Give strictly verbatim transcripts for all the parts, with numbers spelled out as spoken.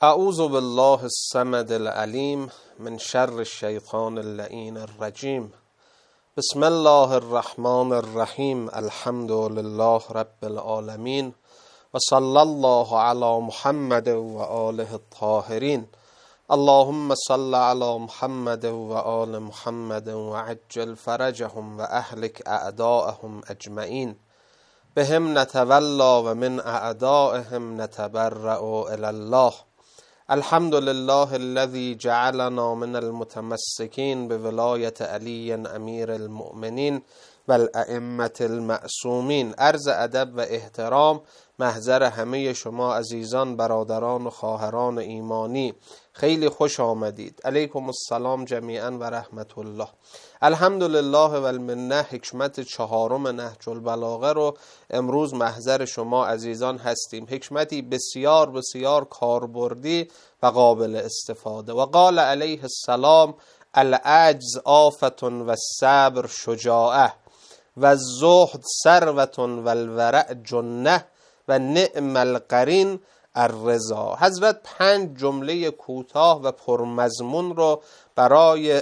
اعوذ بالله الصمد العلیم من شر الشیطان اللعین الرجیم. بسم الله الرحمن الرحیم. الحمد لله رب العالمین و صلی الله علی محمد و آله الطاهرین. اللهم صل علی محمد و آل محمد و عجل فرجهم و اهلک اعداءهم اجمعین. بهم نتولا و من اعدائهم نتبرأ الی الله. الحمد لله الذي جعلنا من المتمسكين بولایت علی امیر المؤمنین و الائمة المعصومین. عرض ادب و احترام محضر همه شما عزیزان، برادران و خواهران ایمانی، خیلی خوش آمدید. علیکم السلام جمیعا و رحمت الله. الحمدلله و المنه. حکمت چهارم نهج البلاغه رو امروز محضر شما عزیزان هستیم. حکمتی بسیار بسیار کاربردی و قابل استفاده. و قال علیه السلام: العجز آفة و الصبر شجاعه و الزهد ثروة و الورع جنه و نعم القرین الرضا. حضرت پنج جمله کوتاه و پرمضمون رو برای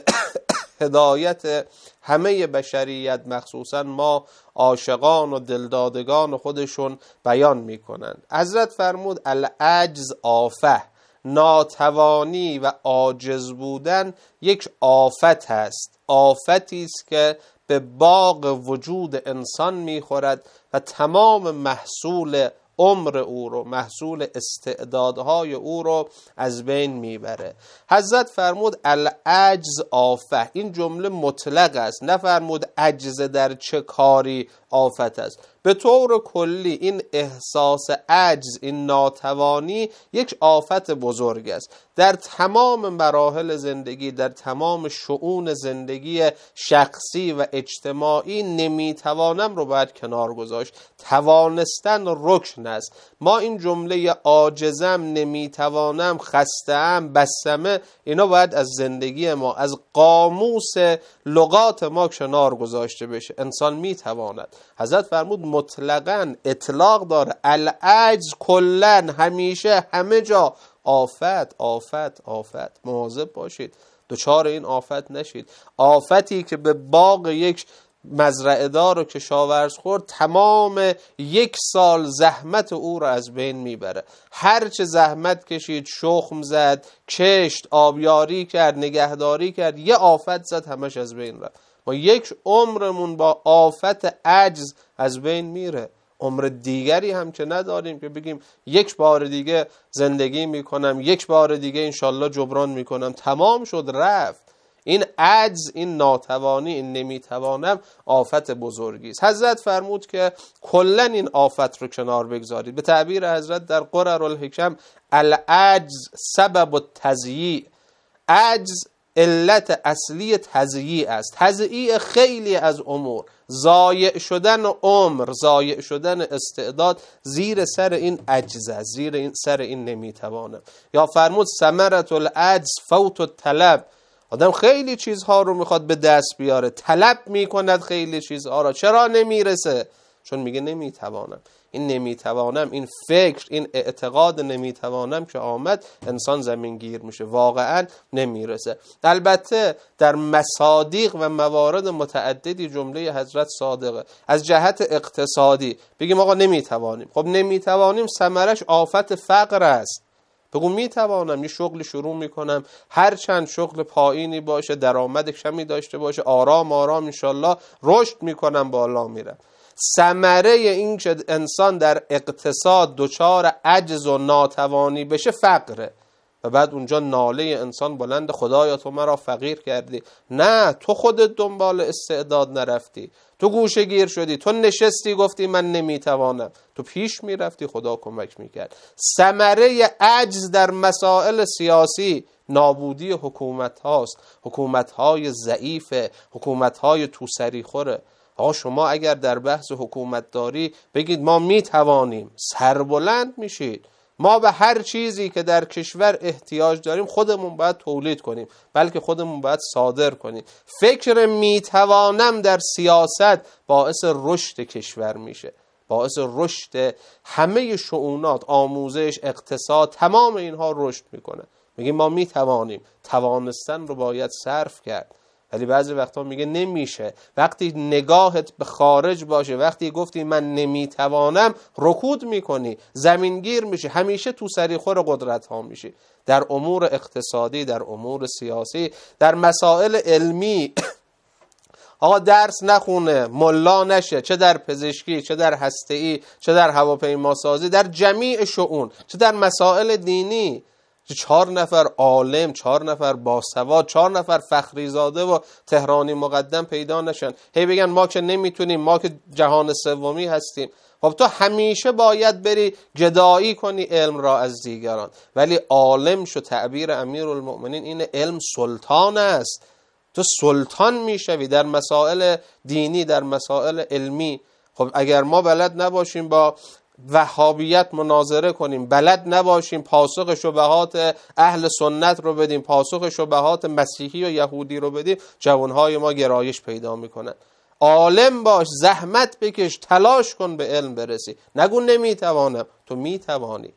هدایت همه بشریت، مخصوصا ما عاشقان و دلدادگان خودشون بیان می کنند. حضرت فرمود العجز آفه، ناتوانی و عاجز بودن یک آفت است. آفتی است که به باغ وجود انسان میخورد و تمام محصول عمر او رو، محصول استعدادهای او رو از بین میبره. حضرت فرمود العجز آفه. این جمله مطلق است، نفرمود عجز در چه کاری آفت است. به طور کلی این احساس عجز، این ناتوانی یک آفت بزرگ است. در تمام مراحل زندگی، در تمام شؤون زندگی شخصی و اجتماعی نمیتوانم رو باید کنار گذاشت. توانستن رکن است. ما این جمله عاجزم، نمیتوانم، خسته‌ام، بسمه، اینا باید از زندگی ما، از قاموس لغات ما کنار گذاشته بشه. انسان میتواند. حضرت فرمود مطلقاً اطلاق داره. العجز کلن، همیشه، همه جا آفت آفت آفت. مواظب باشید دچار این آفت نشید. آفتی که به باغ یک مزرعه دار و کشاورز خورد، تمام یک سال زحمت او را از بین میبره. هر چه زحمت کشید، شخم زد، کشت، آبیاری کرد، نگهداری کرد، یه آفت زد، همش از بین رفت. ما یک عمرمون با آفت عجز از بین میره. عمر دیگری هم که نداریم که بگیم یک بار دیگه زندگی میکنم، یک بار دیگه انشالله جبران میکنم. تمام شد، رفت. این عجز، این ناتوانی، این نمیتوانم آفت بزرگی است. حضرت فرمود که کلا این آفت رو کنار بگذارید. به تعبیر حضرت در قرر الحکم العجز سبب التضییع. عجز علت اصلی تضییع است. تضییع خیلی از امور، ضایع شدن عمر، ضایع شدن استعداد، زیر سر این عجز است، زیر این سر این نمیتوانم. یا فرمود ثمرة العجز فوت الطلب. آدم خیلی چیزها رو میخواد به دست بیاره، طلب میکند خیلی چیزها را، چرا نمیرسه؟ چون میگه نمیتوانم. این نمیتوانم، این فکر، این اعتقاد نمیتوانم که آمد، انسان زمین گیر میشه، واقعا نمیرسه. البته در مصادیق و موارد متعددی جمله حضرت صادقه. از جهت اقتصادی بگیم آقا نمیتوانیم، خب نمیتوانیم ثمرش آفت فقر است. بگو میتوانم، یه شغل شروع میکنم، هر چند شغل پایینی باشه، درآمد کمی داشته باشه، آرام آرام انشالله رشد میکنم، بالا میرم. ثمره این که انسان در اقتصاد دچار عجز و ناتوانی بشه فقره. و بعد اونجا ناله انسان بلند: خدایا تو مرا فقیر کردی. نه، تو خودت دنبال استعداد نرفتی، تو گوشه گیر شدی، تو نشستی گفتی من نمیتوانم، تو پیش میرفتی خدا کمک میکرد. ثمره عجز در مسائل سیاسی نابودی حکومت هاست، حکومت های ضعیف، حکومت های توسری خوره. آقا شما اگر در بحث حکومت داری بگید ما میتوانیم، سربلند میشید. ما به هر چیزی که در کشور احتیاج داریم خودمون باید تولید کنیم، بلکه خودمون باید صادر کنیم. فکر میتوانم در سیاست باعث رشد کشور میشه. باعث رشد همه شؤونات، آموزش، اقتصاد، تمام اینها رشد میکنه. میگیم ما میتوانیم، توانستن رو باید صرف کرد، ولی بعضی وقتا میگه نمیشه. وقتی نگاهت به خارج باشه، وقتی گفتی من نمیتوانم، رکود میکنی، زمینگیر میشی، همیشه تو سریخور قدرت ها میشی. در امور اقتصادی، در امور سیاسی، در مسائل علمی آقا درس نخونه، ملا نشه، چه در پزشکی، چه در هسته‌ای، چه در هواپیماسازی، در جمیع شؤون، چه در مسائل دینی، چهار نفر عالم، چهار نفر باسواد، چهار نفر فخریزاده و تهرانی مقدم پیدا نشن، هی بگن ما که نمیتونیم، ما که جهان سومی هستیم. خب تو همیشه باید بری جدایی کنی علم را از دیگران، ولی عالم شو. تعبیر امیرالمؤمنین اینه علم سلطان است. تو سلطان میشوی در مسائل دینی، در مسائل علمی. خب اگر ما بلد نباشیم با وهابیت مناظره کنیم، بلد نباشیم پاسخ شبهات اهل سنت رو بدیم، پاسخ شبهات مسیحی و یهودی رو بدیم، جوانهای ما گرایش پیدا میکنن. عالم باش، زحمت بکش، تلاش کن به علم برسی. نگو نمیتوانم، تو میتوانی.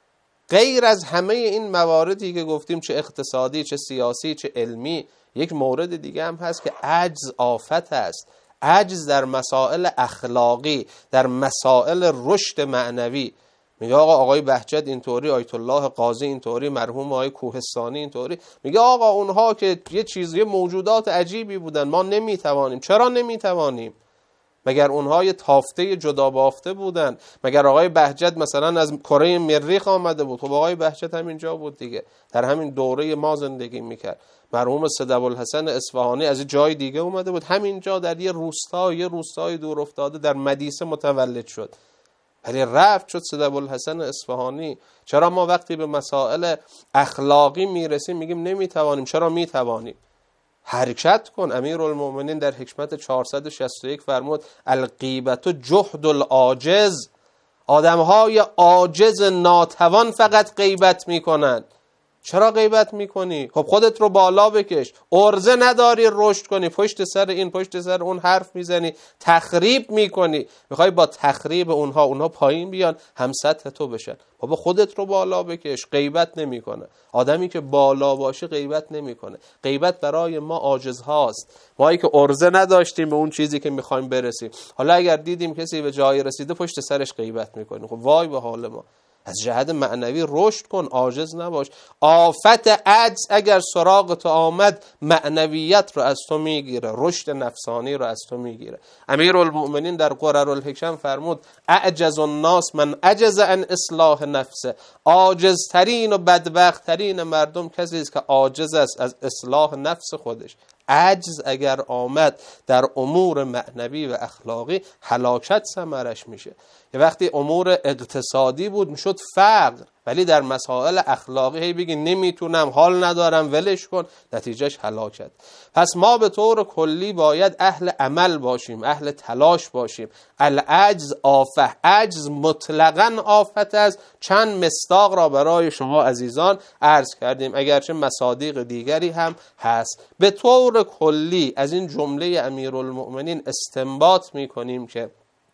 غیر از همه این مواردی که گفتیم، چه اقتصادی، چه سیاسی، چه علمی، یک مورد دیگه هم هست که عجز آفت است. عجز در مسائل اخلاقی، در مسائل رشد معنوی. میگه آقا آقای بهجت اینطوری، آیت الله قاضی اینطوری، مرحوم آقای کوهستانی اینطوری. میگه آقا اونها که یه چیزی، موجودات عجیبی بودن، ما نمیتوانیم. چرا نمیتوانیم؟ مگر اونها یه تافته جدا بافته بودن؟ مگر آقای بهجت مثلا از کره مریخ آمده بود؟ خب آقای بهجت همینجا بود دیگه، در همین دوره ما زندگی میکرد. مرحوم سید ابوالحسن اصفهانی از جای دیگه اومده بود، همینجا در یه روستا، یه روستای دور افتاده در مدیسه متولد شد، ولی رفت شد سید ابوالحسن اصفهانی. چرا ما وقتی به مسائل اخلاقی میرسیم میگیم نمیتوانیم؟ چرا میتوانیم؟ حرکت کن. امیرالمؤمنین در حکمت چهارصد و شصت و یک فرمود الغیبت جهد العاجز. آدمهای عاجز ناتوان فقط غیبت میکنن. چرا غیبت میکنی؟ خب خودت رو بالا بکش. ارزه نداری رشد کنی، پشت سر این پشت سر اون حرف میزنی، تخریب میکنی، میخوای با تخریب اونها اونها پایین بیان، هم سطح تو بشن. بابا خودت رو بالا بکش. غیبت نمیکنه. آدمی که بالا باشه غیبت نمیکنه. غیبت برای ما عاجز هاست. مایی که ارزه نداشتیم به اون چیزی که میخوایم برسیم، حالا اگر دیدیم کسی به جای رسیده پشت سرش غیبت میکنیم، خب وای به حال ما. از جهت معنوی رشد کن، عاجز نباش. آفت عجز اگر سراغ تو آمد، معنویت رو از تو میگیره، رشد نفسانی رو از تو میگیره. امیرالمؤمنین در قررالحکم فرمود اعجز الناس من عجز عن اصلاح نفسه. عاجزترین و بدبختترین مردم کسی است که عاجز است از اصلاح نفس خودش. عجز اگر آمد در امور معنوی و اخلاقی، هلاکت ثمرش میشه. یه وقتی امور اقتصادی بود میشد فقر، ولی در مسائل اخلاقی هی بگی نمیتونم، حال ندارم، ولش کن، نتیجهش هلاکت. پس ما به طور کلی باید اهل عمل باشیم، اهل تلاش باشیم. العجز آفه. عجز مطلقاً آفت است. چند مصداق را برای شما عزیزان عرض کردیم، اگرچه مصادیق دیگری هم هست. به طور کلی از این جمله امیرالمؤمنین استنباط میکنیم که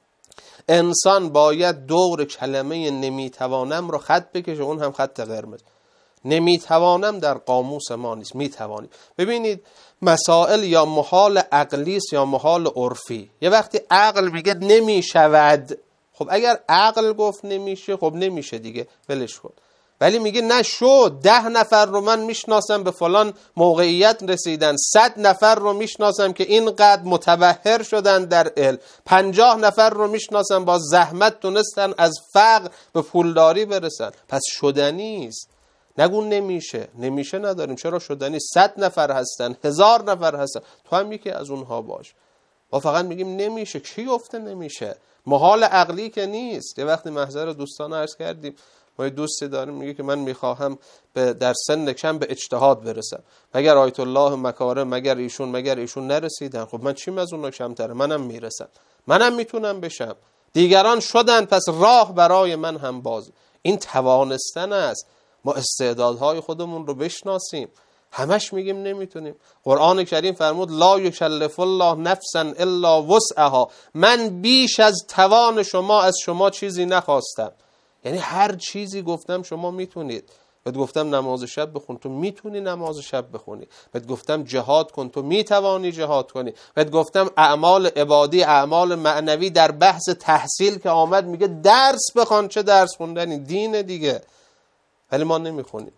انسان باید دور کلمه نمیتوانم رو خط بکشه، اون هم خط قرمز. نمیتوانم در قاموس ما نیست، میتوانیم. ببینید مسائل یا محال عقلی است یا محال عرفی. یه وقتی عقل میگه نمیشود، خب اگر عقل گفت نمیشه، خب نمیشه دیگه، ولش کن. ولی میگه نشد. ده نفر رو من میشناسم به فلان موقعیت رسیدن، صد نفر رو میشناسم که اینقدر متبحر شدن در علم، پنجاه نفر رو میشناسم با زحمت تونستن از فقر به پولداری برسن. پس شدنی است. نگو نمیشه. نمیشه نداریم، چرا شدنی؟ صد نفر هستن، هزار نفر هستن، تو هم یکی از اونها باش. ما فقط میگیم نمیشه. کی گفته نمیشه؟ محال عقلی که نیست. یه وقتی محضر دوستان عرض کردیم، ما یه دوستی داریم میگه که من میخواهم به در سن کم به اجتهاد برسم، مگر آیت الله مکارم، مگر ایشون مگر ایشون نرسیدن، خب من چیم از اونها کمتره؟ منم میرسم، منم میتونم بشم، دیگران شدن، پس راه برای من هم باز. این توانستن است. ما استعدادهای خودمون رو بشناسیم. همش میگیم نمیتونیم. قرآن کریم فرمود لا یکلف الله نفسا الا وسعها، من بیش از توان شما از شما چیزی نخواستم. یعنی هر چیزی گفتم شما میتونید. بهت گفتم نماز شب بخون، تو میتونی نماز شب بخونی. بهت گفتم جهاد کن، تو میتوانی جهاد کنی. بهت گفتم اعمال عبادی، اعمال معنوی، در بحث تحصیل که آمد میگه درس بخوان. چه درس خوندنی؟ دین دیگه. ولی ما نمیخونیم،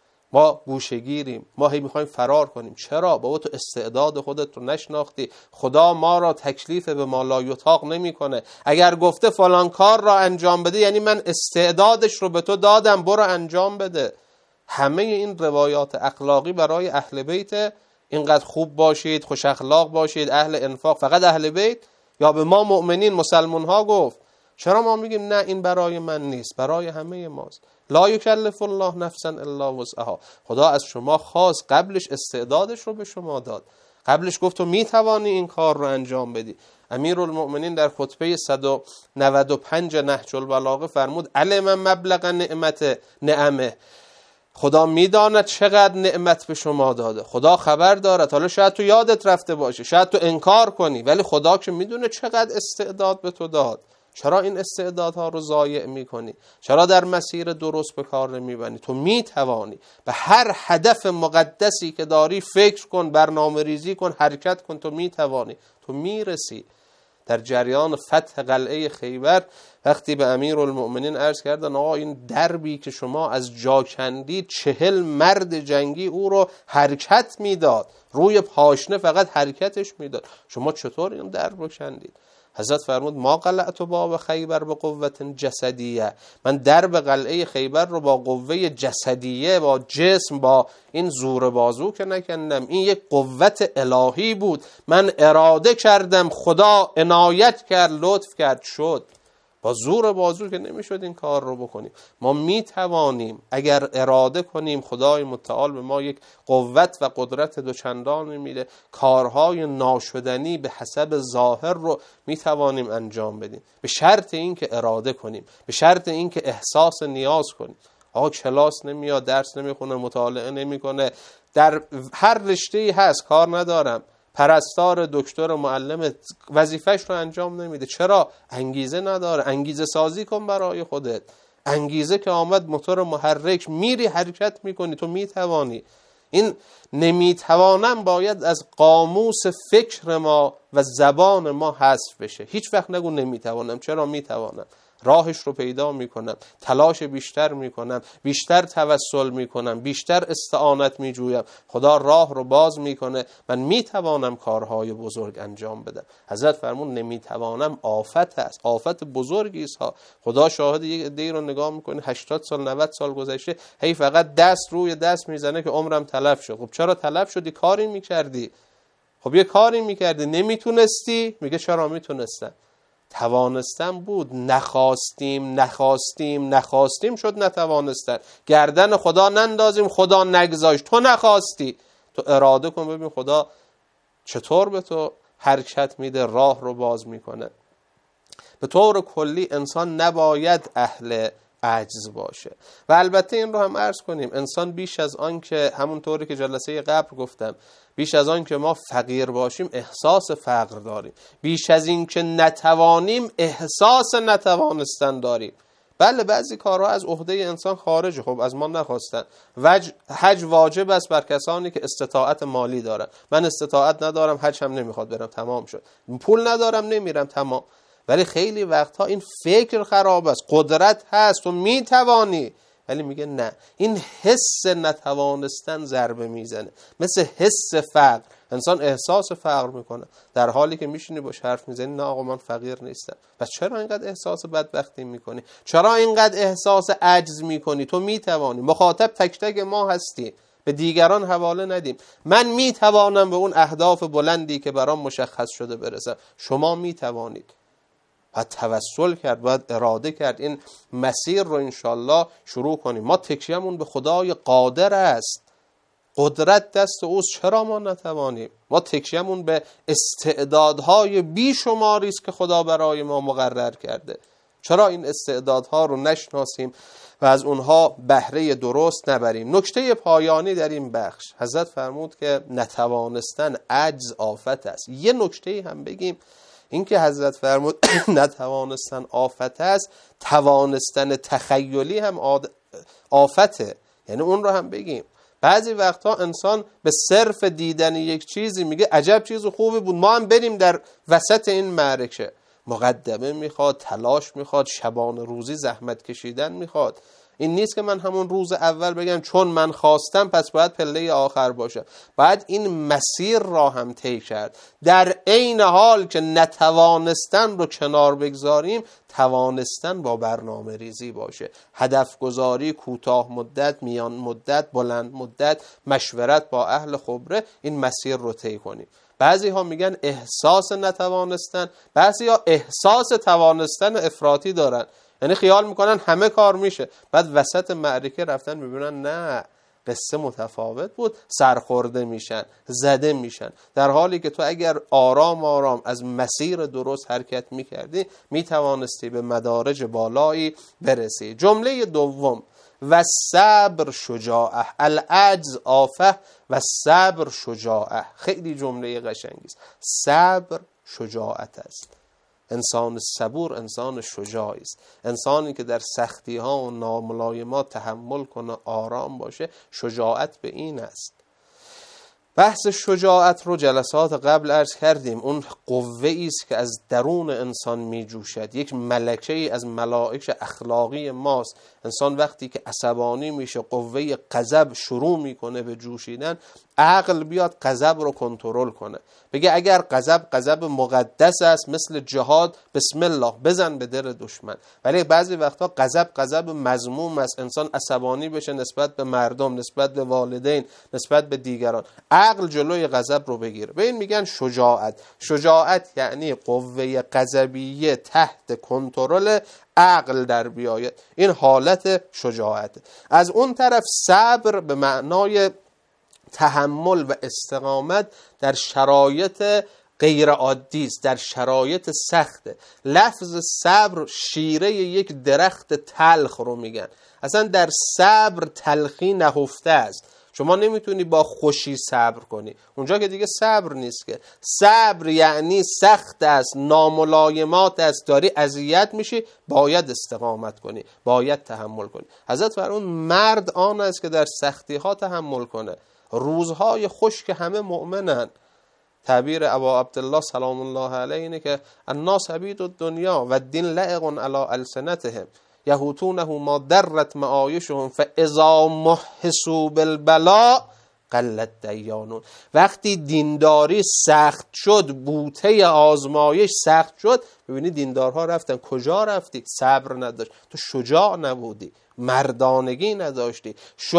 ما گوشه‌گیریم، ما هی میخوایم فرار کنیم. چرا؟ بابا تو استعداد خودت رو نشناختی. خدا ما را تکلیف به ما لا یطاق نمیکنه. اگر گفته فلان کار را انجام بده یعنی من استعدادش رو به تو دادم، برو انجام بده. همه این روایات اخلاقی برای اهل بیت، اینقدر خوب باشید، خوش اخلاق باشید، اهل انفاق، فقط اهل بیت؟ یا به ما مؤمنین مسلمان ها گفت؟ چرا ما میگیم نه این برای من نیست، برای همه ماست؟ لا یکلف الله نفسا الا وسعها. خدا از شما خواست، قبلش استعدادش رو به شما داد، قبلش گفت تو میتوانی این کار رو انجام بدی. امیرالمؤمنین در خطبه صد و نود و پنج نهج البلاغه فرمود علم مبلغ نعمت نعمه، خدا میداند چقدر نعمت به شما داده، خدا خبر دارد. حالا شاید تو یادت رفته باشه، شاید تو انکار کنی، ولی خدا که میدونه چقدر استعداد به تو داد. چرا این استعدادها رو ضایع میکنی؟ چرا در مسیر درست به کار نمیبری؟ تو میتوانی. به هر هدف مقدسی که داری فکر کن، برنامه ریزی کن، حرکت کن، تو میتوانی، تو میرسی. در جریان فتح قلعه خیبر وقتی به امیرالمؤمنین عرض کردن آقا این دربی که شما از جا کندید، چهل مرد جنگی او رو حرکت میداد، روی پاشنه فقط حرکتش میداد، شما چطور این درب رو کندید؟ حضرت فرمود ما قلعت باب خیبر به قوت جسدیه، من درب قلعه خیبر رو با قوه جسدیه، با جسم، با این زور بازو که نکندم، این یک قوت الهی بود، من اراده کردم، خدا عنایت کرد، لطف کرد، شد. با زور بازو که نمیشد این کار رو بکنیم. ما میتوانیم اگر اراده کنیم. خدای متعال به ما یک قوت و قدرت دوچندان میده، کارهای ناشدنی به حسب ظاهر رو میتوانیم انجام بدیم، به شرط این که اراده کنیم، به شرط این که احساس نیاز کنیم. آقا کلاس نمیاد، درس نمیخونه، مطالعه نمیکنه، در هر رشته‌ای هست کار ندارم، پرستار، دکتر، معلم، وظیفش رو انجام نمیده. چرا؟ انگیزه نداره. انگیزه سازی کن برای خودت. انگیزه که آمد موتور محرک، میری حرکت میکنی، تو میتوانی. این نمیتوانم باید از قاموس فکر ما و زبان ما حذف بشه. هیچ وقت نگو نمیتوانم. چرا میتوانم؟ راهش رو پیدا میکنم، تلاش بیشتر میکنم، بیشتر توسل میکنم، بیشتر استعانت میجویم، خدا راه رو باز میکنه، من میتوانم کارهای بزرگ انجام بدم. حضرت فرمون نمیتوانم آفت هست، آفت بزرگی است ها. خدا شاهد یک عده‌ای رو نگاه میکنه هشتاد سال نود سال گذشته، هی فقط دست روی دست میزنه که عمرم تلف شد. خب چرا تلف شدی؟ کاری میکردی. خب یه کاری میکردی، نمیتونستی؟ میگه چرا میتونستم؟ توانستم بود، نخواستیم نخواستیم نخواستیم شد نتوانستن. گردن خدا نندازیم، خدا نگذاشت، تو نخواستی. تو اراده کن ببین خدا چطور به تو حرکت میده، راه رو باز میکنه. به طور کلی انسان نباید اهل عجز باشه. و البته این رو هم عرض کنیم، انسان بیش از آن که همونطوری که جلسه قبل گفتم، بیش از آن که ما فقیر باشیم احساس فقر داریم، بیش از این که نتوانیم احساس نتوانستن داریم. بله بعضی کارها از عهده انسان خارجه، خب از ما نخواستن. وج... حج واجب است بر کسانی که استطاعت مالی دارن. من استطاعت ندارم، حج هم نمیخواد برم، تمام شد. پول ندارم نمیرم، تمام. ولی خیلی وقتها این فکر خراب است، قدرت هست و میتوانی، ولی میگه نه. این حس نتوانستن ضربه میزنه، مثل حس فقر. انسان احساس فقر میکنه در حالی که میشینی باش حرف میزنی نه آقا من فقیر نیستم. پس چرا اینقدر احساس بدبختی میکنی؟ چرا اینقدر احساس عجز میکنی؟ تو میتوانی. مخاطب تک تک ما هستی، به دیگران حواله ندیم. من میتوانم به اون اهداف بلندی که برام مشخص شده برسم، شما میتوانید. باید توسل کرد، باید اراده کرد، این مسیر رو انشالله شروع کنیم. ما تکیه‌مون به خدای قادر است، قدرت دست اوست، چرا ما نتوانیم؟ ما تکیه‌مون به استعدادهای بیشماری است که خدا برای ما مقرر کرده، چرا این استعدادها رو نشناسیم و از اونها بهره درست نبریم؟ نکته پایانی در این بخش حضرت فرمود که نتوانستن عجز آفت است. یه نکته هم بگیم، این که حضرت فرمود نتوانستن آفت است، توانستن تخیلی هم آفته، یعنی اون رو هم بگیم. بعضی وقتا انسان به صرف دیدن یک چیزی میگه عجب چیز خوبی بود، ما هم بریم در وسط این معرکه. مقدمه میخواد، تلاش میخواد، شبان روزی زحمت کشیدن میخواد. این نیست که من همون روز اول بگم چون من خواستم پس باید پله آخر باشه. باید این مسیر را هم طی کرد. در عین حال که نتوانستن رو کنار بگذاریم، توانستن با برنامه ریزی باشه، هدف گذاری، کوتاه مدت، میان مدت، بلند مدت، مشورت با اهل خبره، این مسیر رو طی کنیم. بعضی ها میگن احساس نتوانستن، بعضی ها احساس توانستن افراطی دارن، یعنی خیال میکنن همه کار میشه، بعد وسط معرکه رفتن میبینن نه، قصه متفاوت بود، سرخورده میشن، زده میشن. در حالی که تو اگر آرام آرام از مسیر درست حرکت میکردی میتوانستی به مدارج بالایی برسی. جمله دوم، و صبر شجاعه، العجز آفه و صبر شجاعه، خیلی جمله قشنگی است. صبر شجاعت است. انسان صبور انسان شجاعی است. انسانی که در سختی ها و ناملایمات تحمل کنه، آرام باشه، شجاعت به این است. بحث شجاعت رو جلسات قبل عرض کردیم. اون قوه است که از درون انسان می جوشد، یک ملکه از ملائک اخلاقی ماست. انسان وقتی که عصبانی میشه، قوه غضب شروع میکنه به جوشیدن، عقل بیاد غضب رو کنترل کنه، بگه اگر غضب غضب مقدس است مثل جهاد، بسم الله بزن به دل دشمن. ولی بعضی وقتا غضب غضب مذموم است، انسان عصبانی بشه نسبت به مردم، نسبت به والدین، نسبت به دیگران. عقل جلوی غضب رو بگیره. به این میگن شجاعت. شجاعت یعنی قوه غضبیه تحت کنترل عقل در بیاید، این حالت شجاعت. از اون طرف صبر به معنای تحمل و استقامت در شرایط غیر عادی است، در شرایط سخته. لفظ صبر شیره یک درخت تلخ رو میگن. اصلا در صبر تلخی نهفته است. شما نمیتونی با خوشی صبر کنی، اونجا که دیگه صبر نیست که. صبر یعنی سخت است، ناملایمات است، داری اذیت میشی، باید استقامت کنی، باید تحمل کنی. حضرت فرمود مرد آن است که در سختی ها تحمل کنه. روزهای خوش که همه مؤمنن. تعبیر ابا عبدالله سلام الله علیه اینه که الناس عبید الدنیا و الدین لعق علی السنتهم یهوتونه ما درت معایشهم فاذا محسوا بالبلاء قلت دیانون. وقتی دینداری سخت شد، بوته آزمایش سخت شد، ببینید دیندارها رفتن. کجا رفتی؟ صبر نداشت. تو شجاع نبودی، مردانگی نداشتی.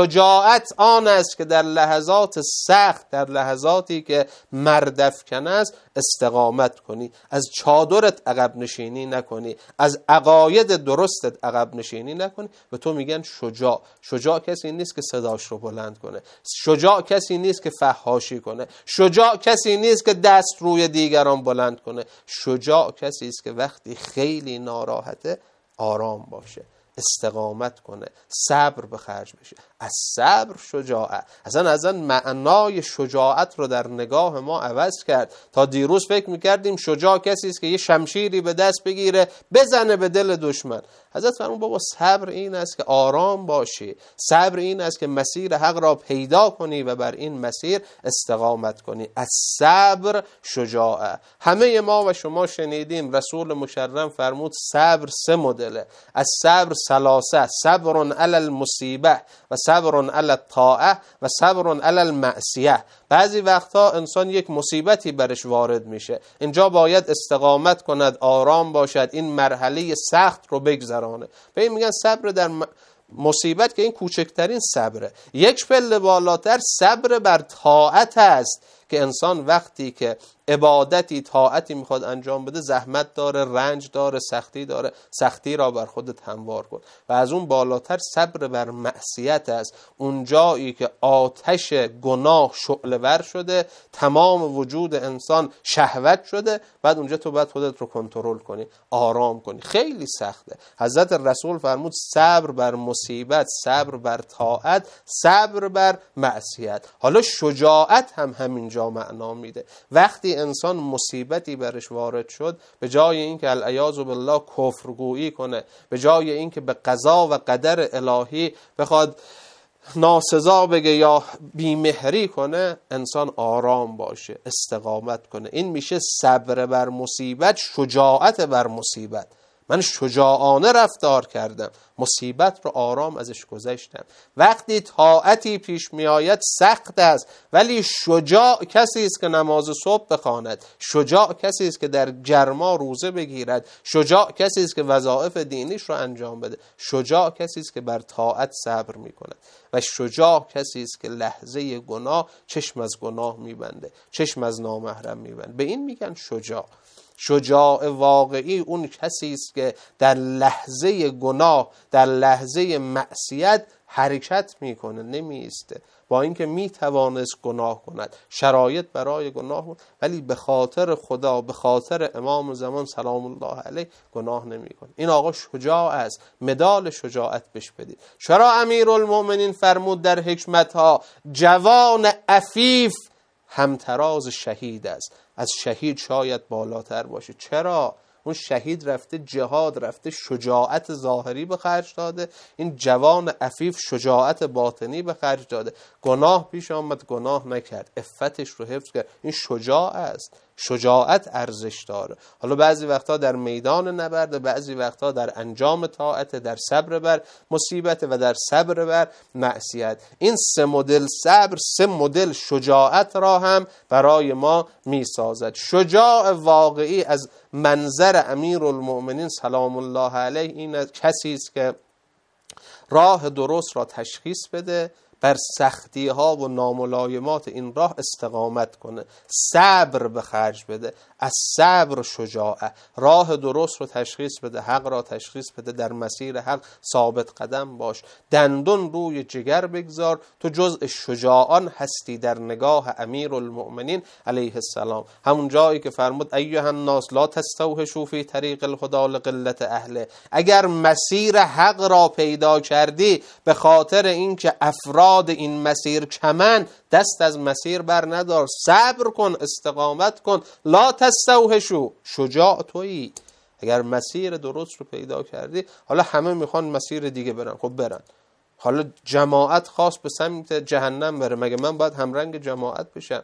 شجاعت آن است که در لحظات سخت، در لحظاتی که مردافکن است، استقامت کنی، از چادرت عقب نشینی نکنی، از عقاید درستت عقب نشینی نکنی. به تو میگن شجاع. شجاع کسی نیست که صداش رو بلند کنه، شجاع کسی نیست که فحاشی کنه، شجاع کسی نیست که دست روی دیگران بلند کنه. شجاع کسی است که وقتی خیلی ناراحته آرام باشه، استقامت کنه، صبر به خرج بشه. از صبر شجاعت. اصلا اصلا معنای شجاعت رو در نگاه ما عوض کرد. تا دیروز فکر میکردیم شجاع کسی است که یه شمشیری به دست بگیره بزنه به دل دشمن. حضرت فرمود بابا صبر این است که آرام باشی، صبر این است که مسیر حق را پیدا کنی و بر این مسیر استقامت کنی. از صبر شجاعت. همه ما و شما شنیدیم رسول مکرم فرمود صبر سه مدله. از صبر ثلاثه، صبر علی المصیبه و صبر علی الطاعه و صبر علی المعصیه. بعضی وقتا انسان یک مصیبتی برش وارد میشه، اینجا باید استقامت کند، آرام باشد، این مرحله سخت رو بگذرانه. به این میگن صبر در مصیبت، که این کوچکترین صبره. یک پله بالاتر صبر بر طاعت است که انسان وقتی که عبادتی طاعتی میخواد انجام بده زحمت داره، رنج داره، سختی داره. سختی را بر خودت هموار کن. و از اون بالاتر صبر بر معصیت است. اون جایی که آتش گناه شعله ور شده، تمام وجود انسان شهوت شده، بعد اونجا تو باید خودت رو کنترل کنی، آرام کنی. خیلی سخته. حضرت رسول فرمود صبر بر مصیبت، صبر بر طاعت، صبر بر معصیت. حالا شجاعت هم همینجا معنا میده. وقتی انسان مصیبتی برش وارد شد، به جای اینکه العیاذ بالله کفرگویی کنه، به جای اینکه به قضا و قدر الهی بخواد ناسزا بگه یا بیمهری کنه، انسان آرام باشه، استقامت کنه. این میشه صبر بر مصیبت، شجاعت بر مصیبت. من شجاعانه رفتار کردم، مصیبت رو آرام ازش گذشتم. وقتی طاعتی پیش می آید سخت است، ولی شجاع کسی است که نماز صبح بخواند، شجاع کسی است که در گرما روزه بگیرد، شجاع کسی است که وظایف دینیش رو انجام بده، شجاع کسی است که بر طاعت صبر می کند، و شجاع کسی است که لحظه گناه چشم از گناه میبنده، چشم از نامحرم میبنده. به این میگن شجاع. شجاع واقعی اون کسی است که در لحظه گناه، در لحظه معصیت حرکت میکنه، نمیسته. با اینکه میتوانست گناه کند، شرایط برای گناه بود، ولی به خاطر خدا، به خاطر امام زمان سلام الله علیه گناه نمیکنه. این آقا شجاع است، مدال شجاعت بهش بدید. چرا امیرالمؤمنین فرمود در حکمتها جوان عفیف همتراز شهید است؟ از شهید شاید بالاتر باشه. چرا؟ اون شهید رفته جهاد، رفته شجاعت ظاهری به خرج داده، این جوان عفیف شجاعت باطنی به خرج داده. گناه پیش آمد، گناه نکرد، عفتش رو حفظ کرد. این شجاع است. شجاعت ارزش داره. حالا بعضی وقتا در میدان نبرد، بعضی وقتا در انجام طاعت، در صبر بر مصیبت و در صبر بر معصیت. این سه مدل صبر، سه مدل شجاعت را هم برای ما می سازد. شجاع واقعی از منظر امیرالمؤمنین سلام الله علیه این کسی است که راه درست را تشخیص بده، بر سختی ها و ناملایمات این راه استقامت کنه، صبر به خرج بده، از صبر شجاعت، راه درست رو تشخیص بده، حق را تشخیص بده، در مسیر حق ثابت قدم باش، دندون روی جگر بگذار، تو جزء شجاعان هستی در نگاه امیرالمؤمنین علیه السلام. همون جایی که فرمود ایها الناس لا تستوحشوا فی طریق الهدی لقلت اهله. اگر مسیر حق را پیدا کردی به خاطر اینکه افراد این مسیر کمن، دست از مسیر بر ندار، صبر کن، استقامت کن. لا تستوحشوا، شجاع تویی. اگر مسیر درست رو پیدا کردی، حالا همه میخوان مسیر دیگه برن، خب برن. حالا جماعت خاص به سمت جهنم بره، مگه من باید همرنگ جماعت بشم؟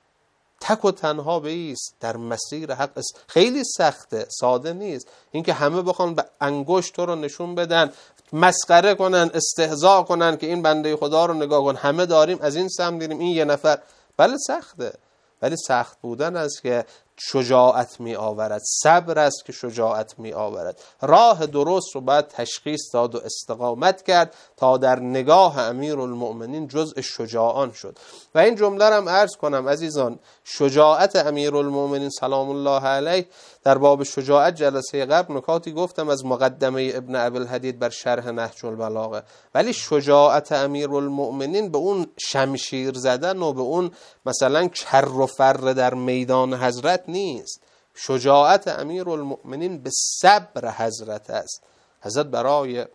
تک و تنها بایست در مسیر حق. خیلی سخته، ساده نیست. اینکه همه بخوان به انگشت تو رو نشون بدن، مسخره کنن، استهزاء کنن که این بنده خدا رو نگاه کن، همه داریم از این سمت میریم، این یه نفر. بله سخته، ولی سخت بودن است که شجاعت می آورد. صبر است که شجاعت می آورد. راه درست رو باید تشخیص داد و استقامت کرد تا در نگاه امیرالمؤمنین جزء شجاعان شد. و این جمله هم عرض کنم عزیزان، شجاعت امیرالمؤمنین سلام الله علیه، در باب شجاعت جلسه قبل نکاتی گفتم از مقدمه ابن ابوالحدید بر شرح نهج البلاغه، ولی شجاعت امیرالمؤمنین به اون شمشیر زدن و به اون مثلا کر و فر در میدان حضرت نیست. شجاعت امیرالمؤمنین به صبر حضرت است. حضرت برای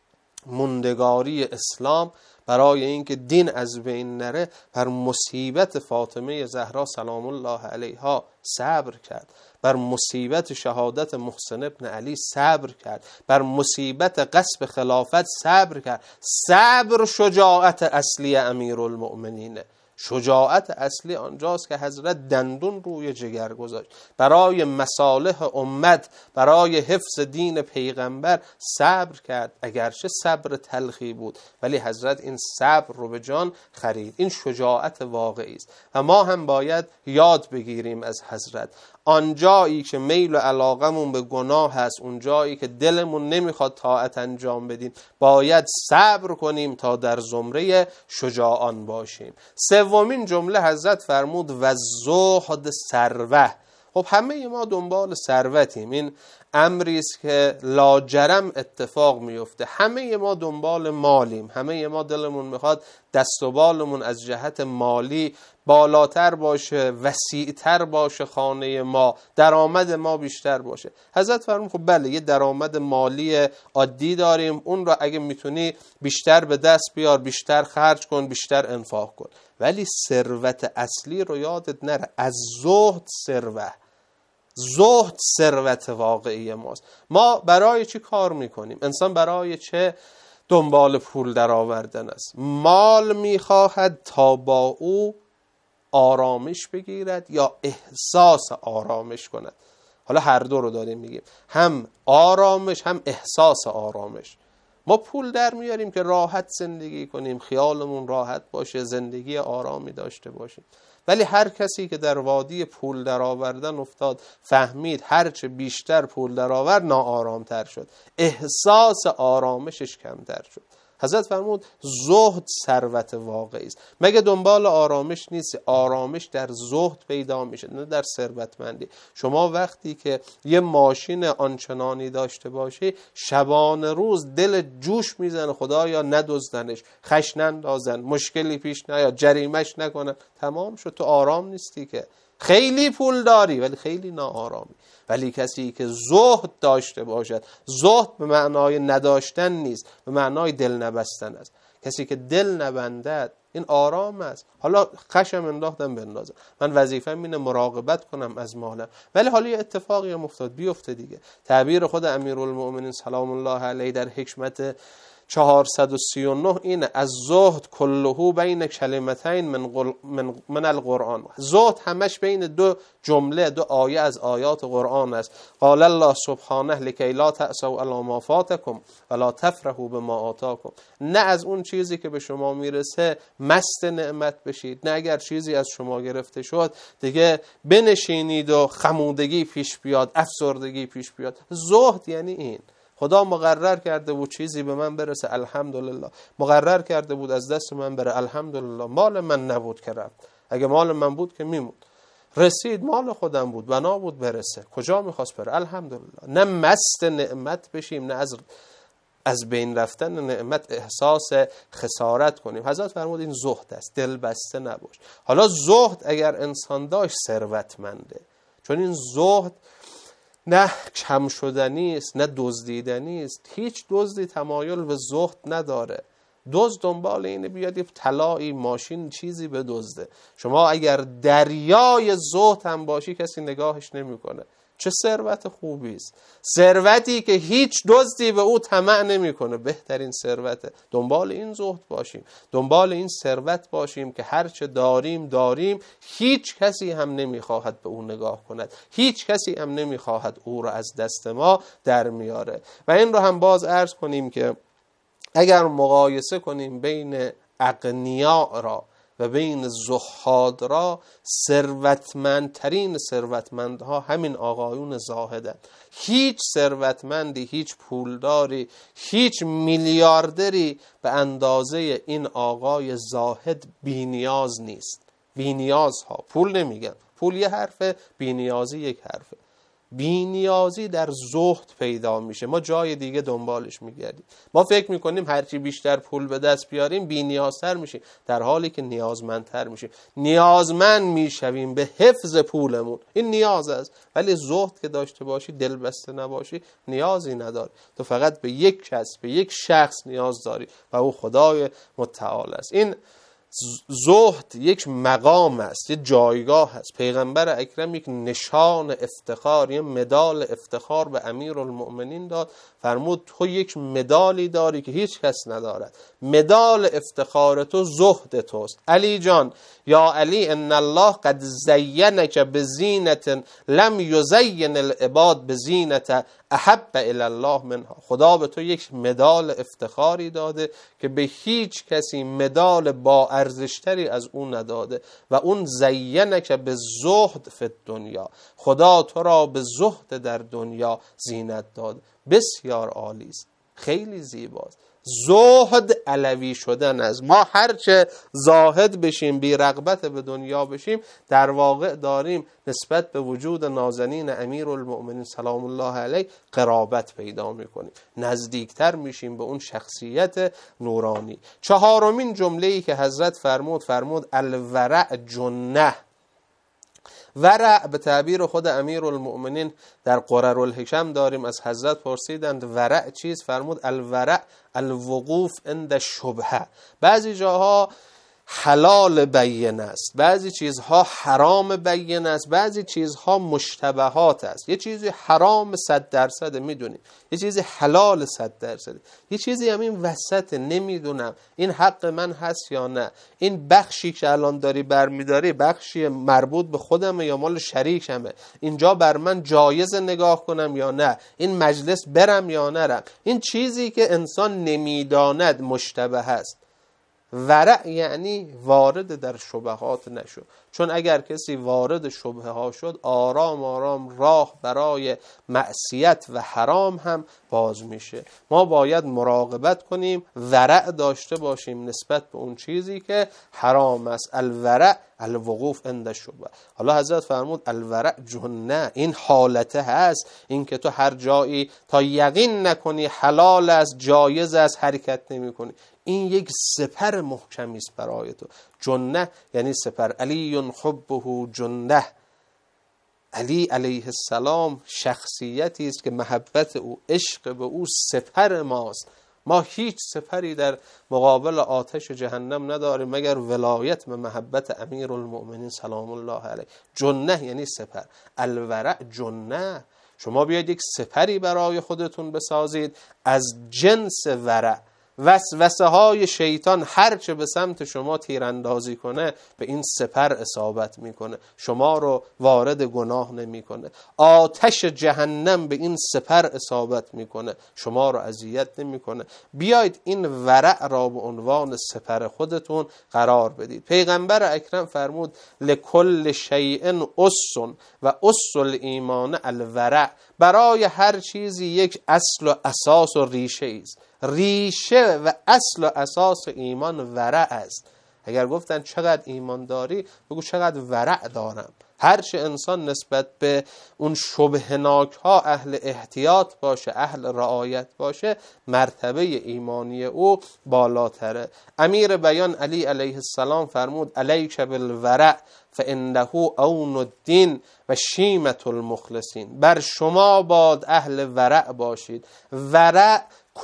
موندگاری اسلام، برای اینکه دین از بین نره، بر مصیبت فاطمه زهرا سلام الله علیها صبر کرد، بر مصیبت شهادت محسن ابن علی صبر کرد، بر مصیبت غصب خلافت صبر کرد. صبر شجاعت اصلی امیرالمؤمنینه. شجاعت اصلی آنجاست که حضرت دندون روی جگر گذاشت، برای مصالح امت، برای حفظ دین پیغمبر صبر کرد. اگرچه صبر تلخی بود، ولی حضرت این صبر رو به جان خرید. این شجاعت واقعی است و ما هم باید یاد بگیریم از حضرت. آن جایی که میل و علاقمون به گناه هست، اون جایی که دلمون نمیخواد طاعت انجام بدیم، باید صبر کنیم تا در زمره شجاعان باشیم. سومین جمله حضرت فرمود و زهد ثروه. خب همه ما دنبال ثروتیم، این امری است که لاجرم اتفاق میفته. همه ما دنبال مالیم، همه ما دلمون میخواد دست و بالمون از جهت مالی بالاتر باشه، وسیعتر باشه، خانه ما، درآمد ما بیشتر باشه. حضرت فرمود خب بله، یه درآمد مالی عادی داریم، اون رو اگه میتونی بیشتر به دست بیار، بیشتر خرج کن، بیشتر انفاق کن، ولی ثروت اصلی رو یادت نره. از زهد ثروه. زهد ثروت واقعی ماست. ما برای چی کار میکنیم؟ انسان برای چه دنبال پول در آوردن است؟ مال میخواهد تا با او آرامش بگیرد یا احساس آرامش کند. حالا هر دو رو داریم میگیم، هم آرامش هم احساس آرامش. ما پول در میاریم که راحت زندگی کنیم، خیالمون راحت باشه، زندگی آرامی داشته باشیم، ولی هر کسی که در وادی پول در آوردن افتاد فهمید هرچه بیشتر پول در آورد ناآرامتر شد، احساس آرامشش کمتر شد. حضرت فرمود زهد ثروت واقعی است. مگه دنبال آرامش نیست؟ آرامش در زهد پیدا میشه، نه در ثروتمندی. شما وقتی که یه ماشین آنچنانی داشته باشی، شبانه روز دل جوش میزنه خدایا ندزدنش، خش نندازن، مشکلی پیش نیاد، جریمش نکنن، تمام شد. تو آرام نیستی که. خیلی پول داری ولی خیلی ناآرامی. ولی کسی که زهد داشته باشد، زهد به معنای نداشتن نیست، به معنای دل نبستن است. کسی که دل نبندد این آرام است. حالا خشم انداختم بندازم، من وظیفه‌م اینه مراقبت کنم از مالم، ولی حالا یه اتفاقی هم افتاد، بیفته دیگه. تعبیر خود امیرالمؤمنین سلام الله علیه در حکمت چهارصد و سی و نه اینه: از زهد کلهو بین کلمتین من, قل... من... من القرآن. زهد همش بین دو جمله، دو آیه از آیات قرآن است. قال الله سبحانه لکی لا تأسوا علی ما فاتکم ولا تفرحوا بما آتاکم. نه از اون چیزی که به شما میرسه مست نعمت بشید، نه اگر چیزی از شما گرفته شد دیگه بنشینید و خمودگی پیش بیاد، افسردگی پیش بیاد. زهد یعنی این. خدا مقرر کرده بود چیزی به من برسه، الحمدلله. مقرر کرده بود از دست من بره، الحمدلله. مال من نبود که رفت، اگه مال من بود که میموند. رسید، مال خودم بود، بنا بود برسه، کجا میخواست بره، الحمدلله. نه مست نعمت بشیم، نه از از بین رفتن نعمت احساس خسارت کنیم. حضرت فرمود این زهد است، دل بسته نباش. حالا زهد اگر انسان داشت ثروتمنده، چون این زهد نه کم شدنی است، نه دزدیدنی است. هیچ دزدی تمایل به زهد نداره. دزد دنبال اینه بیاد یه طلایی، ماشین، چیزی بدزده. شما اگر دریای زهد هم باشی کسی نگاهش نمیکنه. چه ثروت خوبی است، ثروتی که هیچ دزدی به او طمع نمیکنه. بهترین ثروته. دنبال این زهد باشیم، دنبال این ثروت باشیم که هرچه داریم داریم، هیچ کسی هم نمیخواهد به او نگاه کند، هیچ کسی هم نمیخواهد او را از دست ما در میاره. و این رو هم باز عرض کنیم که اگر مقایسه کنیم بین اغنیا را و بین زهاد را، ثروتمندترین ثروتمندها همین آقایون زاهدند. هیچ ثروتمندی، هیچ پولداری، هیچ میلیاردری به اندازه این آقای زاهد بی‌نیاز نیست. بی‌نیاز ها، پول نمیگن، پول یه حرفه، بی‌نیازی یک حرفه. بی‌نیازی در زهد پیدا میشه. ما جای دیگه دنبالش میگردیم. ما فکر میکنیم هرچی بیشتر پول به دست بیاریم بی‌نیازتر میشیم، در حالی که نیازمندتر میشیم. نیازمند میشویم به حفظ پولمون، این نیاز است. ولی زهد که داشته باشی، دل بسته نباشی، نیازی نداری. تو فقط به یک کس، به یک شخص نیاز داری و او خدای متعال است. این زهد یک مقام است، یک جایگاه است. پیغمبر اکرم یک نشان افتخار، یک مدال افتخار به امیرالمؤمنین داد. فرمود تو یک مدالی داری که هیچ کس ندارد. مدال افتخار تو زهد توست. علی جان، یا علی ان الله قد زینک بزینت لم یزین العباد بزینت احب الی الله منها. خدا به تو یک مدال افتخاری داده که به هیچ کسی مدال با ارزشتری از اون نداده و اون زینک به زهد فی الدنیا. خدا تو را به زهد در دنیا زینت داد. بسیار عالی است، خیلی زیباست. زهد علوی شدن است. ما هرچه زاهد بشیم، بی رغبت به دنیا بشیم، در واقع داریم نسبت به وجود نازنین امیرالمؤمنین سلام الله علیه قرابت پیدا میکنیم، نزدیکتر میشیم به اون شخصیت نورانی. چهارمین جمله‌ای که حضرت فرمود فرمود الورع جنه. ورع به تعبیر خود امیرالمؤمنین در قرر الحکم داریم، از حضرت پرسیدند ورع چیست؟ فرمود الورع الوقوف عند شبهه. بعضی جاها حلال بیان است، بعضی چیزها حرام بیان است، بعضی چیزها مشتبهات است. یه چیزی حرام صد درصد میدونیم، یه چیزی حلال صد درصد، یه چیزی هم این وسط نمیدونم این حق من هست یا نه، این بخشی که الان داری برمیداری بخشی مربوط به خودمه یا مال شریکمه، اینجا بر من جایز نگاه کنم یا نه، این مجلس برم یا نرم. این چیزی که انسان نمیداند مشتبه هست. ورع یعنی وارد در شبهات نشو، چون اگر کسی وارد شبهه ها شد آرام آرام راه برای معصیت و حرام هم باز میشه. ما باید مراقبت کنیم، ورع داشته باشیم نسبت به اون چیزی که حرام است. الورع الوقوف عند الشبهه. حالا حضرت فرمود الورع جنه. این حالته هست، این که تو هر جایی تا یقین نکنی حلال است جایز است حرکت نمی کنی. این یک سپر محکمی است برای تو. جنه یعنی سپر. علی حبه جنه. علی علیه السلام شخصیتی است که محبت او، عشق به او سپر ماست. ما هیچ سپری در مقابل آتش جهنم نداریم مگر ولایت و محبت امیرالمؤمنین سلام الله علیه. جنه یعنی سپر. الورع جنه. شما بیاید یک سپری برای خودتون بسازید از جنس ورع. وسوسه های شیطان هرچه به سمت شما تیراندازی کنه به این سپر اصابت میکنه، شما رو وارد گناه نمیکنه. آتش جهنم به این سپر اصابت میکنه، شما رو اذیت نمیکنه. بیایید این ورع را به عنوان سپر خودتون قرار بدید. پیغمبر اکرم فرمود لکل شیء اس و اس الایمان الورع. برای هر چیزی یک اصل و اساس و ریشه است. ریشه و اصل و اساس ایمان ورع است. اگر گفتن چقدر ایمان داری، بگو چقدر ورع دارم. هرچه انسان نسبت به اون شبهناک ها اهل احتیاط باشه، اهل رعایت باشه، مرتبه ایمانی او بالاتره. امیر بیان علی علیه السلام فرمود علیک بالورع فانه عون الدین و شیمة المخلصین. بر شما باد اهل ورع باشید. ورع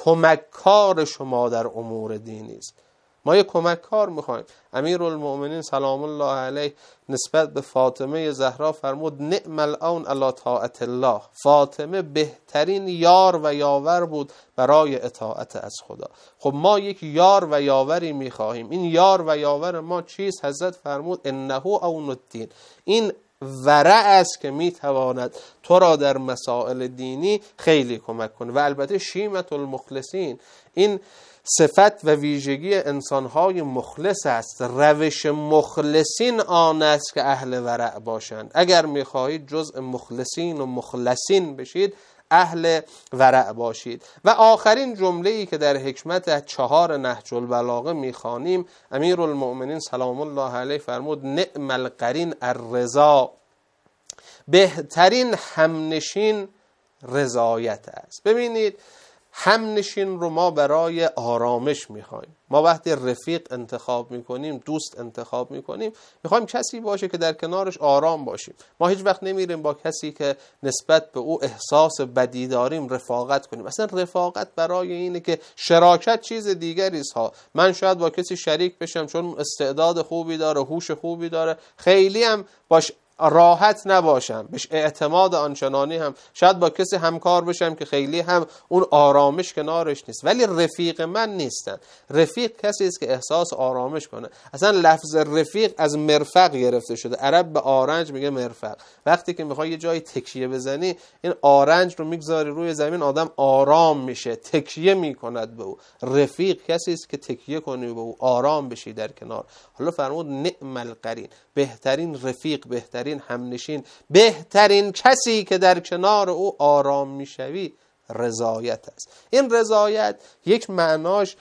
کمککار شما در امور دینی است. ما یک کمککار میخوایم. امیرالمؤمنین سلام الله علیه نسبت به فاطمه زهرا فرمود نعم العون علی طاعت الله. فاطمه بهترین یار و یاور بود برای اطاعت از خدا. خب ما یک یار و یاوری میخواهیم. این یار و یاور ما چیست؟ حضرت فرمود انه عون الدین. این ورع است که میتواند تو را در مسائل دینی خیلی کمک کنه. و البته شیمة المخلصین، این صفت و ویژگی انسانهای مخلص است. روش مخلصین آن است که اهل ورع باشند. اگر میخواهید جزء مخلصین و مخلصین بشید، اهل ورع باشید. و آخرین جمله‌ای که در حکمت چهار نهج البلاغه میخوانیم، امیرالمؤمنین سلام الله علیه فرمود نعم القرین الرضا. بهترین همنشین رضایت است. ببینید همنشین رو ما برای آرامش میخوایم. ما وقتی رفیق انتخاب میکنیم، دوست انتخاب میکنیم، میخوایم کسی باشه که در کنارش آرام باشیم. ما هیچ وقت نمیریم با کسی که نسبت به او احساس بدی داریم رفاقت کنیم. اصلا رفاقت برای اینه که شراکت چیز دیگری است ها. من شاید با کسی شریک بشم چون استعداد خوبی داره، هوش خوبی داره، خیلی هم باش راحت نباشم، بهش اعتماد آنچنانی هم، شاید با کسی همکار بشم که خیلی هم اون آرامش کنارش نیست، ولی رفیق من نیستن. رفیق کسی است که احساس آرامش کنه. اصلا لفظ رفیق از مرفق گرفته شده. عرب به آرنج میگه مرفق. وقتی که میخوای یه جایی تکیه بزنی، این آرنج رو میگذاری روی زمین، آدم آرام میشه، تکیه میکند به او. رفیق کسی است که تکیه کنی به او، آرام بشی در کنار. حالا فرمود نعم القرین، بهترین رفیق، بهترین همنشین، بهترین کسی که در کنار او آرام میشوی رضایت است. این رضایت یک معناش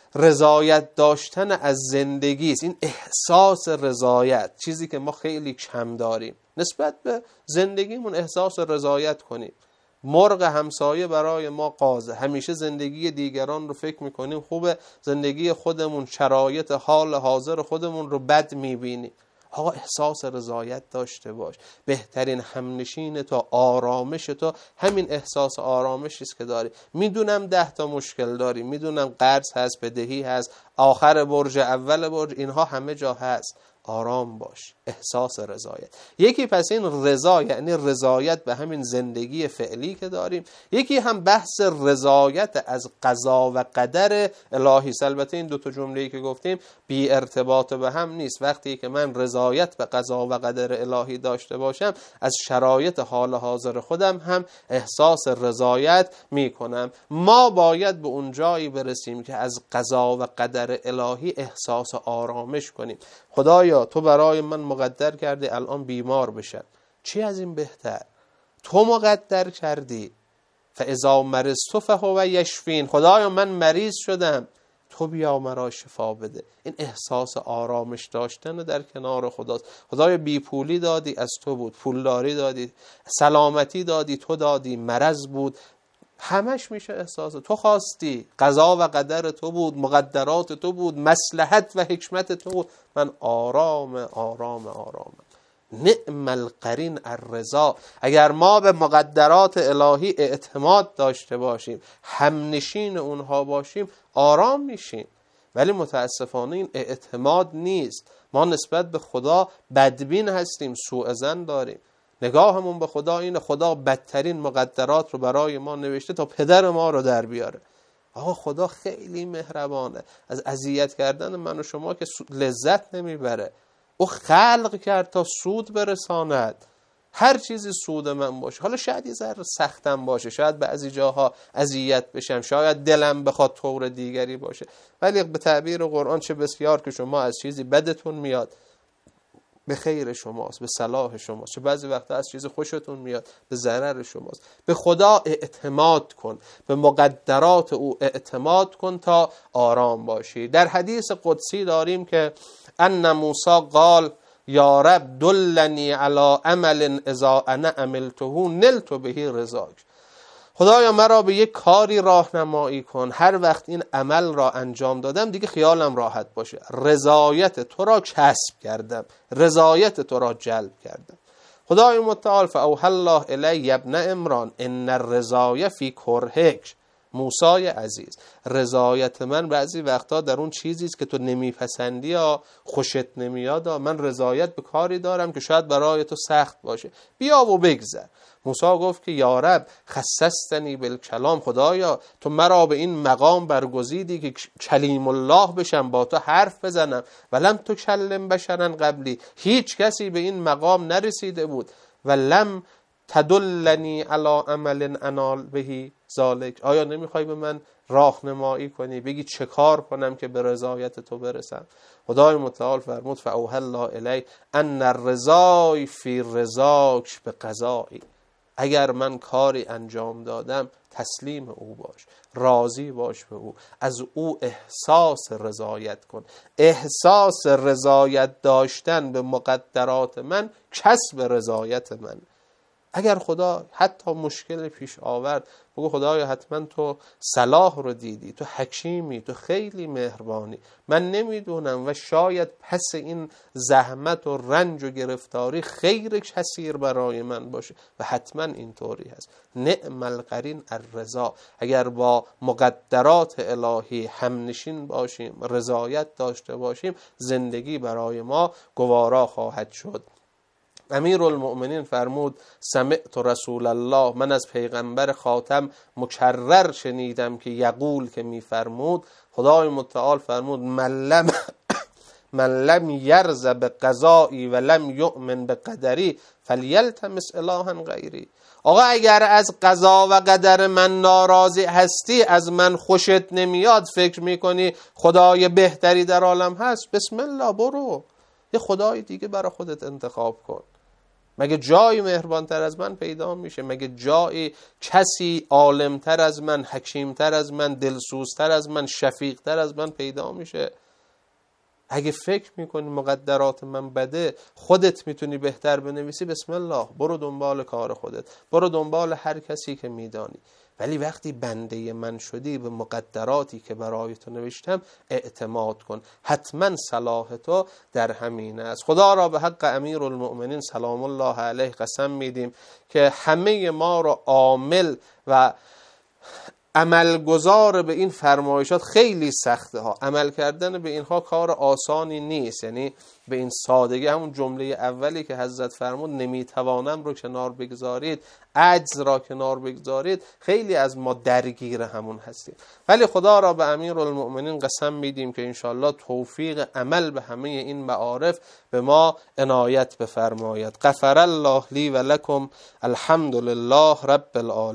رضایت داشتن از زندگی است. این احساس رضایت، چیزی که ما خیلی کم داریم. نسبت به زندگیمون احساس رضایت کنیم. مرغ همسایه برای ما قازه. همیشه زندگی دیگران رو فکر میکنیم خوبه، زندگی خودمون، شرایط حال حاضر خودمون رو بد میبینیم. آقا احساس رضایت داشته باش. بهترین همنشین تو، آرامش تو، همین احساس آرامشی است که داری. میدونم ده تا مشکل داری، میدونم قرض هست، بدهی هست، آخر برج، اول برج، اینها همه جا هست. آرام باش. احساس رضایت. یکی پس این رضا یعنی رضایت به همین زندگی فعلی که داریم. یکی هم بحث رضایت از قضا و قدر الهی. البته این دو تا جمله‌ای که گفتیم بی ارتباط به هم نیست. وقتی که من رضایت به قضا و قدر الهی داشته باشم، از شرایط حال حاضر خودم هم احساس رضایت میکنم. ما باید به اون جایی برسیم که از قضا و قدر الهی احساس آرامش کنیم. خدایا تو برای من مقدر کردی الان بیمار بشم، چی از این بهتر؟ تو مقدر کردی. فاذا مرضت فهو یشفین. خدایا من مریض شدم، تو بیا مرا شفا بده. این احساس آرامش داشتن در کنار خداست. خدایا بی پولی دادی، از تو بود. پولداری دادی، سلامتی دادی، تو دادی. مرض بود، همش میشه احساس تو خواستی. قضا و قدر تو بود، مقدرات تو بود، مصلحت و حکمت تو بود. من آرام آرام آرام. نعم القرین الرضا. اگر ما به مقدرات الهی اعتماد داشته باشیم، همنشین اونها باشیم، آرام میشیم. ولی متاسفانه این اعتماد نیست. ما نسبت به خدا بدبین هستیم، سوء ظن داریم. نگاهمون به خدا اینه خدا بدترین مقدرات رو برای ما نوشته تا پدر ما رو در بیاره. آقا خدا خیلی مهربانه. از اذیت کردن من و شما که لذت نمیبره. او خلق کرد تا سود برساند. هر چیزی سود من باشه. حالا شاید یه ذره سختم باشه، شاید بعضی جاها اذیت بشم، شاید دلم بخواد طور دیگری باشه، ولی به تعبیر قرآن چه بسیار که شما از چیزی بدتون میاد به خیر شماست، به صلاح شماست. چه بعضی وقتا از چیز خوشتون میاد به ضرر شماست. به خدا اعتماد کن، به مقدرات او اعتماد کن تا آرام باشی. در حدیث قدسی داریم که ان موسی قال یا رب دلنی علی عمل اذا انا عملته نلت به رضاک. خدایا مرا به یک کاری راهنمایی کن، هر وقت این عمل را انجام دادم دیگه خیالم راحت باشه، رضایت تو را کسب کردم، رضایت تو را جلب کردم. خدای متعال فاوحی الله الی ابن عمران ان الرضای فی کرهک. موسی عزیز، رضایت من بعضی وقتا در اون چیزی است که تو نمیپسندی یا خوشت نمیاد. من رضایت به کاری دارم که شاید برای تو سخت باشه، بیا و بگذر. موسی گفت که یا رب خصصتنی بالکلام. خدایا تو مرا به این مقام برگزیدی که کلیم الله بشم، با تو حرف بزنم. ولم تکلم بشرا قبلی. هیچ کسی به این مقام نرسیده بود. ولم تدلنی علی عمل انال بهی ذالک. آیا نمیخوای به من راهنمایی کنی، بگی چه کار کنم که به رضایت تو برسم؟ خدای متعال فرمود فاوحی الله الی ان الرضای فی رضاک بقضایی. اگر من کاری انجام دادم تسلیم او باش، راضی باش به او، از او احساس رضایت کن. احساس رضایت داشتن به مقدرات من کسب رضایت من. اگر خدا حتی مشکل پیش آورد، بگو خدایا حتما تو صلاح رو دیدی، تو حکیمی، تو خیلی مهربانی، من نمیدونم و شاید پس این زحمت و رنج و گرفتاری خیر کثیر برای من باشه و حتما اینطوری هست. نعم القرین الرضا. اگر با مقدرات الهی همنشین باشیم، رضایت داشته باشیم، زندگی برای ما گوارا خواهد شد. امیرالمؤمنین فرمود سمعت رسول الله، من از پیغمبر خاتم مکرر شنیدم که یقول، که میفرمود، خدای متعال فرمود من لم من لم یرض بقضایی و لم یؤمن بقدری فلیلتمس الها غیری. آقا اگر از قضا و قدر من ناراضی هستی، از من خوشت نمیاد، فکر میکنی خدای بهتری در عالم هست، بسم الله برو یه خدای دیگه برای خودت انتخاب کن. مگه جایی مهربانتر از من پیدا میشه؟ مگه جایی کسی عالمتر از من، حکیمتر از من، دلسوزتر از من، شفیقتر از من پیدا میشه؟ اگه فکر میکنی مقدرات من بده، خودت میتونی بهتر بنویسی، بسم الله برو دنبال کار خودت، برو دنبال هر کسی که میدانی. ولی وقتی بنده من شدی، به مقدراتی که برای تو نوشتم اعتماد کن، حتما صلاح تو در همین است. خدا را به حق امیرالمؤمنین سلام الله علیه قسم میدیم که همه ما را عامل و عملگزار به این فرمایشات خیلی سخته ها. عمل کردن به اینها کار آسانی نیست، یعنی به این سادگی. همون جمله اولی که حضرت فرمود نمیتوانم رو کنار بگذارید، عجز را کنار بگذارید، خیلی از ما درگیر همون هستیم. ولی خدا را به امیرالمؤمنین قسم میدیم که انشاءالله توفیق عمل به همه این معارف به ما عنایت بفرماید. غفر الله لی و لکم، الحمد لله رب العالمین.